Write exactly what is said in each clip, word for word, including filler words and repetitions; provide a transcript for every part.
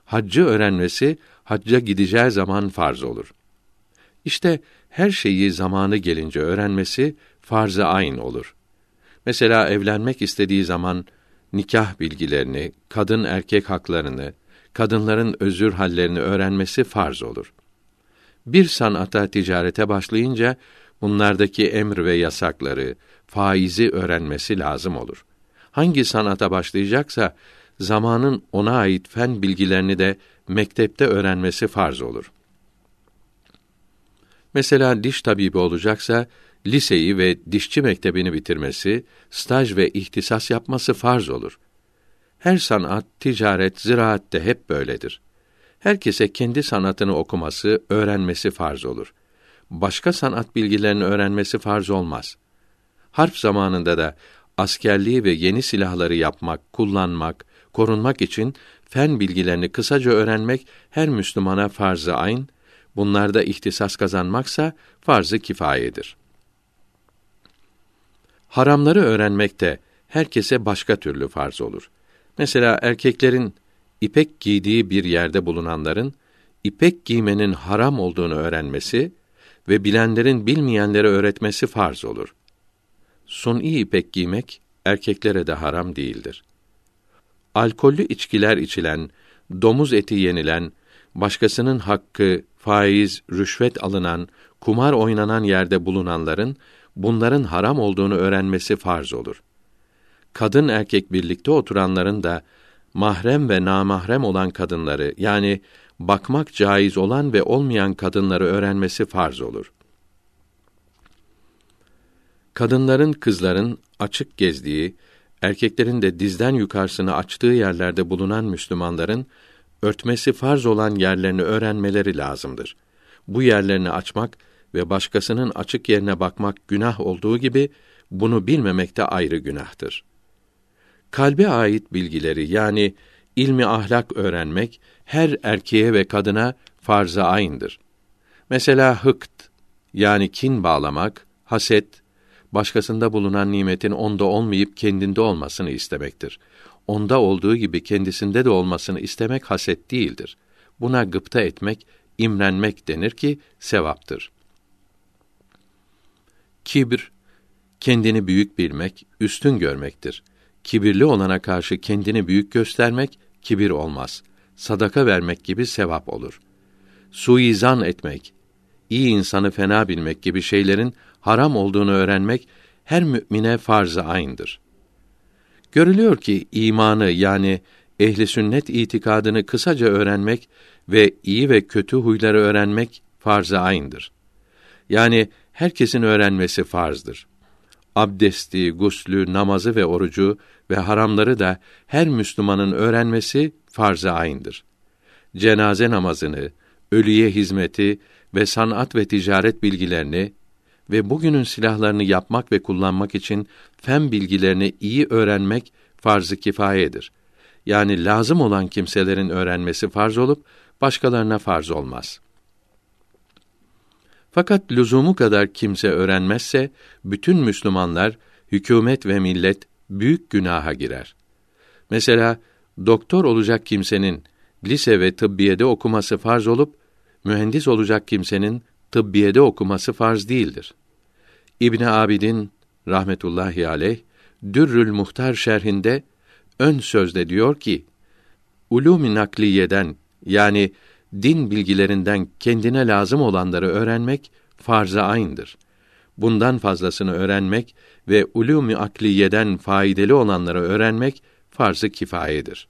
haccı öğrenmesi, hacca gideceği zaman farz olur. İşte her şeyi zamanı gelince öğrenmesi farz-ı ayn olur. Mesela evlenmek istediği zaman nikah bilgilerini, kadın erkek haklarını, kadınların özür hallerini öğrenmesi farz olur. Bir sanata, ticarete başlayınca bunlardaki emr ve yasakları, faizi öğrenmesi lazım olur. Hangi sanata başlayacaksa zamanın ona ait fen bilgilerini de mektepte öğrenmesi farz olur. Mesela diş tabibi olacaksa liseyi ve dişçi mektebini bitirmesi, staj ve ihtisas yapması farz olur. Her sanat, ticaret, ziraatte hep böyledir. Herkese kendi sanatını okuması, öğrenmesi farz olur. Başka sanat bilgilerini öğrenmesi farz olmaz. Harp zamanında da askerliği ve yeni silahları yapmak, kullanmak, korunmak için fen bilgilerini kısaca öğrenmek her Müslümana farz-ı ayn, bunlarda ihtisas kazanmaksa farz-ı kifayedir. Haramları öğrenmek de herkese başka türlü farz olur. Mesela erkeklerin ipek giydiği bir yerde bulunanların ipek giymenin haram olduğunu öğrenmesi ve bilenlerin bilmeyenlere öğretmesi farz olur. Suni ipek giymek erkeklere de haram değildir. Alkollü içkiler içilen, domuz eti yenilen, başkasının hakkı, faiz, rüşvet alınan, kumar oynanan yerde bulunanların bunların haram olduğunu öğrenmesi farz olur. Kadın erkek birlikte oturanların da mahrem ve namahrem olan kadınları, yani bakmak caiz olan ve olmayan kadınları öğrenmesi farz olur. Kadınların, kızların açık gezdiği, erkeklerin de dizden yukarısını açtığı yerlerde bulunan Müslümanların örtmesi farz olan yerlerini öğrenmeleri lazımdır. Bu yerlerini açmak ve başkasının açık yerine bakmak günah olduğu gibi bunu bilmemek de ayrı günahtır. Kalbe ait bilgileri, yani ilmi ahlak öğrenmek her erkeğe ve kadına farz-ı ayn'dır. Mesela hıkt, yani kin bağlamak, haset, başkasında bulunan nimetin onda olmayıp kendinde olmasını istemektir. Onda olduğu gibi kendisinde de olmasını istemek haset değildir. Buna gıpta etmek, imrenmek denir ki sevaptır. Kibir, kendini büyük bilmek, üstün görmektir. Kibirli olana karşı kendini büyük göstermek kibir olmaz. Sadaka vermek gibi sevap olur. Suizan etmek, iyi insanı fena bilmek gibi şeylerin haram olduğunu öğrenmek her mümine farz-ı ayn'dır. Görülüyor ki imanı, yani ehli sünnet itikadını kısaca öğrenmek ve iyi ve kötü huyları öğrenmek farz-ı ayn'dır. Yani herkesin öğrenmesi farzdır. Abdesti, guslü, namazı ve orucu ve haramları da her Müslümanın öğrenmesi farz-ı ayn'dır. Cenaze namazını, ölüye hizmeti ve sanat ve ticaret bilgilerini ve bugünün silahlarını yapmak ve kullanmak için fen bilgilerini iyi öğrenmek farz-ı kifayedir. Yani lazım olan kimselerin öğrenmesi farz olup başkalarına farz olmaz. Fakat lüzumu kadar kimse öğrenmezse bütün Müslümanlar, hükûmet ve millet büyük günaha girer. Mesela doktor olacak kimsenin lise ve tıbbiyede okuması farz olup mühendis olacak kimsenin tıbbiyede okuması farz değildir. İbn Abidin rahmetullahi aleyh Dürrül Muhtar şerhinde ön sözde diyor ki: ulûm-i nakliyeden, yani din bilgilerinden kendine lazım olanları öğrenmek farz-ı ayn'dır. Bundan fazlasını öğrenmek ve ulûm-i akliyeden faydalı olanları öğrenmek farz-ı kifayedir.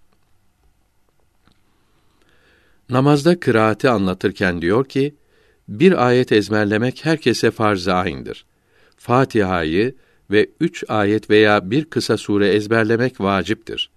Namazda kıraati anlatırken diyor ki, bir ayet ezberlemek herkese farz-ı ayn'dir. Fatiha'yı ve üç ayet veya bir kısa sure ezberlemek vaciptir.